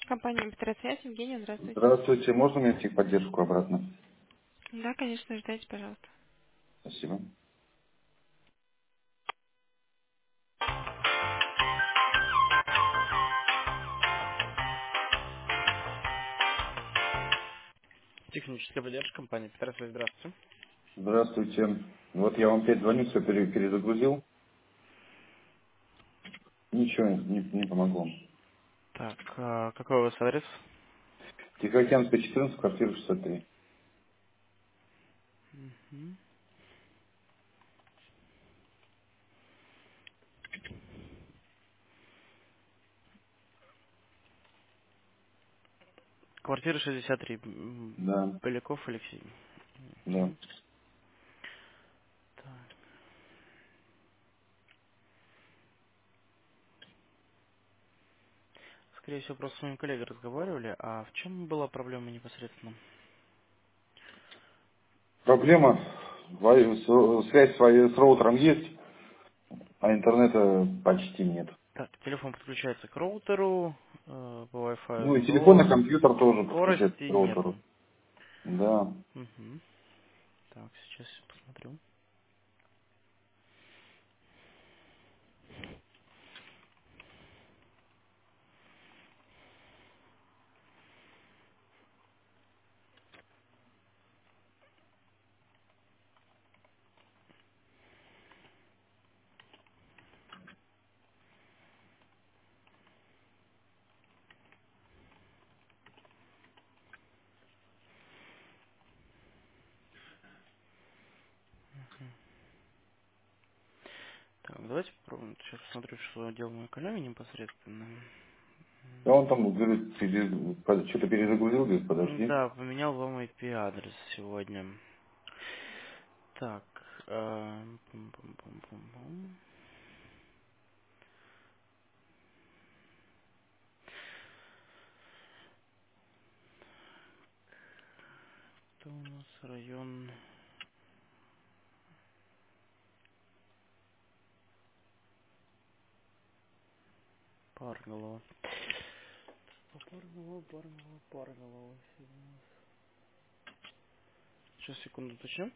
Компания Петросвязь. Евгения, здравствуйте. Здравствуйте, можно мне техподдержку обратно? Да, конечно, ждайте, пожалуйста. Спасибо. Техническая поддержка компании Петросвязь. Здравствуйте. Здравствуйте. Вот я вам опять звоню, все перезагрузил. Ничего не помогло. Так, какой у вас адрес? Тихоокеанская, 14, квартира 63. Мгм. Квартира 63. Да, Поляков Алексей. да. Мгм. Так. Скорее всего, просто с моим коллегой разговаривали. А в чем была проблема непосредственно? Проблема, связь своей с роутером есть, а интернета почти нет. Так, телефон подключается к роутеру, по Wi-Fi, Ну и телефон и но компьютер тоже подключается скорости к нету. роутеру. Да. Мгм. Так, сейчас я посмотрю. Так, давайте попробуем. Сейчас посмотрю, что делал мой коллега непосредственно. А он там говорит, что-то перезагрузил, говорит, подожди. Да, поменял вам IP-адрес сегодня. Так, пум-пум-пум-пум-пум. Это у нас район Парголова. Парголова. Сейчас, секунду, уточню.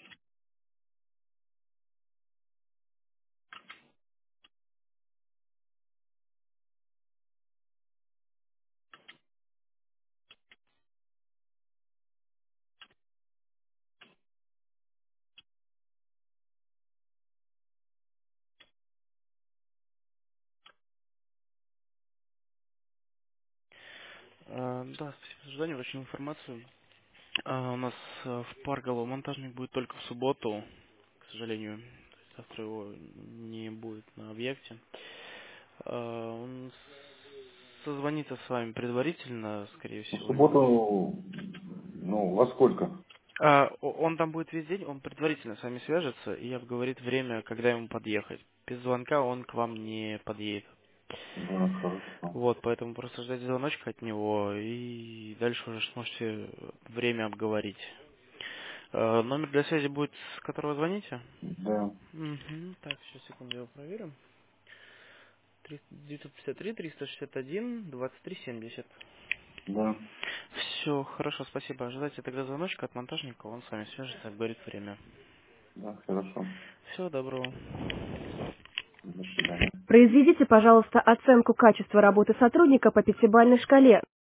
Да, спасибо за задание, очень информацию. У нас в Парголово монтажник будет только в субботу, к сожалению. То есть завтра его не будет на объекте. Он созвонится с вами предварительно, скорее Ну, в всего. субботу, ну, во сколько? Он там будет весь день, он предварительно с вами свяжется и обговорит время, когда ему подъехать. Без звонка он к вам не подъедет. Да, хорошо. Вот, поэтому просто ждать звоночка от него и дальше уже сможете время обговорить. Номер для связи будет, с которого звоните? Да, Угу. Так, сейчас секунду, я его проверю. 953 361 23 70. да, Все, хорошо, спасибо. Ожидайте тогда звоночка от монтажника, он с вами свяжется, обговорит время. да, хорошо. Всего доброго. До свидания. Произведите, пожалуйста, оценку качества работы сотрудника по пятибалльной шкале.